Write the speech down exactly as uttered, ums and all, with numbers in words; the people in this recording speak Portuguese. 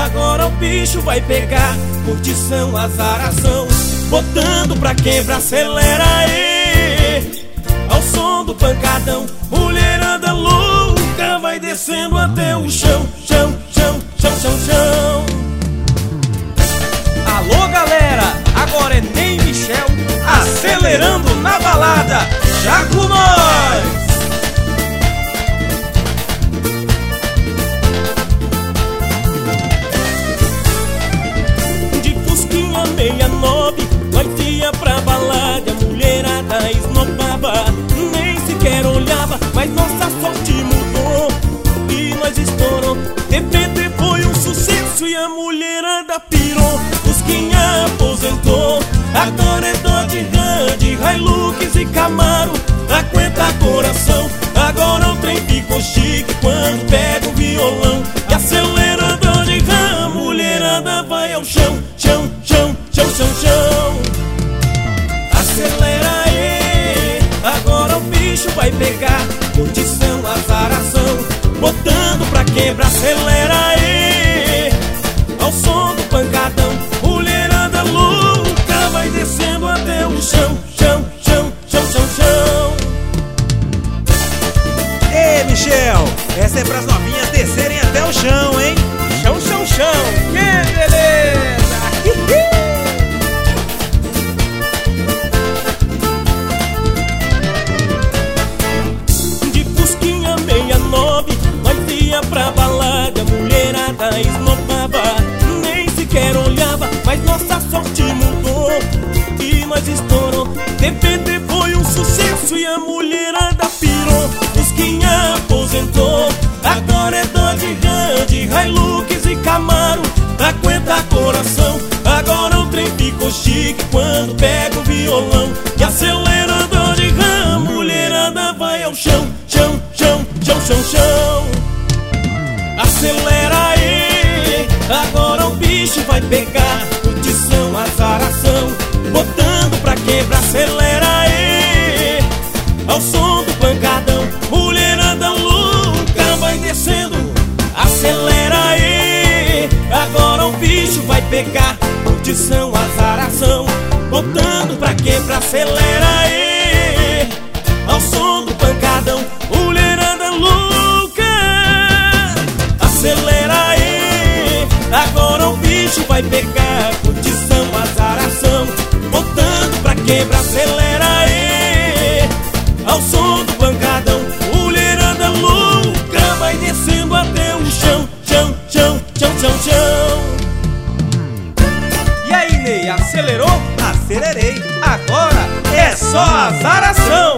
agora o bicho vai pegar. Curtição, azaração, botando pra quebra, acelera aí. Ao som do pancadão, mulherada louca vai descendo até o chão, chão, chão, chão, chão, chão. Alô galera, agora é Ney Michel acelerando na balada, já com nós! De fusquinha meia nove, nós ia pra balada, a mulherada esnobava, nem sequer olhava, mas nossa sorte mudou e nós estourou. D V D foi um sucesso e a mulherada pirou. Fusquinha aposentou, agora é Dodge, Ram, Hilux e Camaro. Aguenta coração, agora o trem ficou chique quando pega o violão e acelera Dodge, Ram, mulherada vai ao chão, chão, chão, chão, chão, chão. Acelera aí, agora o bicho vai pegar. Curtição, azaração, botando pra quebra, acelera aí. Ao som do pancadão, mulherada louca vai descendo até o chão, chão, chão, chão, chão, chão. Ei Michel, essa é pras novinhas descerem até o chão, hein? Chão, chão, chão, que beleza! De fusquinha meia nove, nós ia pra balada, a mulherada esnobava, nem sequer olhava, mas nossa sorte mudou e nós estourou. D V D foi um sucesso e a mulherada pirou. Fusquinha aposentou, agora é Dodge, Ram, Hilux e Camaro. Aguenta coração, agora o trem ficou chique quando pega o violão e acelera Dodge, Ram, mulherada vai ao chão, chão, chão, chão, chão, chão. Acelera aí, agora o bicho vai pegar. Curtição, azaração, botando pra quebra, acelera aí. Ao som do pancadão, mulherada louca vai descendo, acelera aí. Agora o bicho vai pegar. Curtição, azaração, botando pra quebra, acelera aí. Ao som do pancadão, mulherada louca, acelera aí, agora o bicho vai pegar. Curtição, azaração, botando pra quebra, acelera aí. Ao som do pancadão, mulherada louca vai descendo até o chão, chão, chão, chão, chão, chão. E aí Ney, acelerou? Acelerei, Agora é só azaração!